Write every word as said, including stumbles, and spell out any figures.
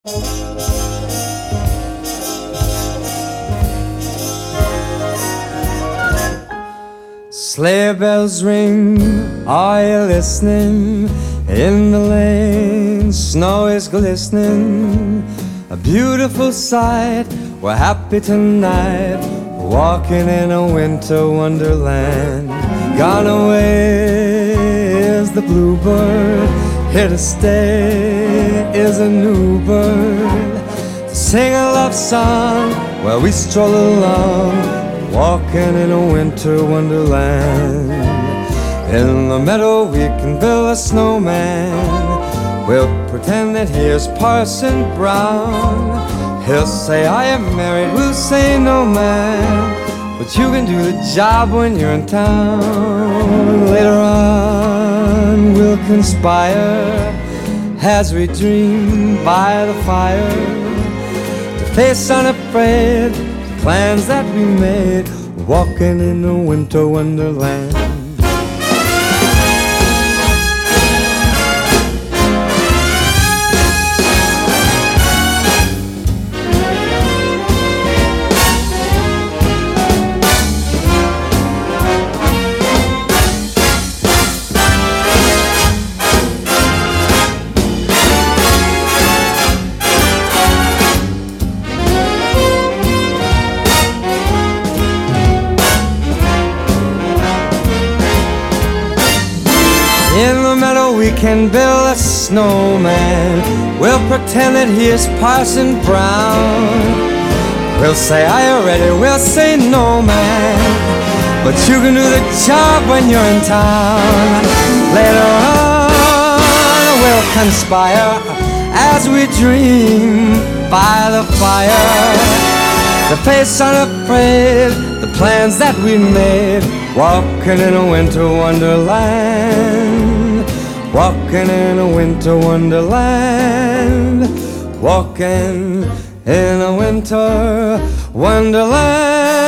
Sleigh bells ring, are you listening? In the lane, snow is glistening. A beautiful sight, we're happy tonight, walking in a winter wonderland. Gone away is the bluebird, here to stay is a new bird. To sing a love song while we stroll along, walking in a winter wonderland. In the meadow we can build a snowman. We'll pretend that here's Parson Brown. He'll say I am married, we'll say no man, but you can do the job when you're in town. Later on we'll conspire as we dream by the fire, to face unafraid the plans that we made, walking in a winter wonderland. In the meadow we can build a snowman. We'll pretend that here's Parson Brown. We'll say, are you ready? We'll say no man, but you can do the job when you're in town. Later on we'll conspire as we dream by the fire, to face unafraid the plans that we made, walking in a winter wonderland, walking in a winter wonderland, walking in a winter wonderland.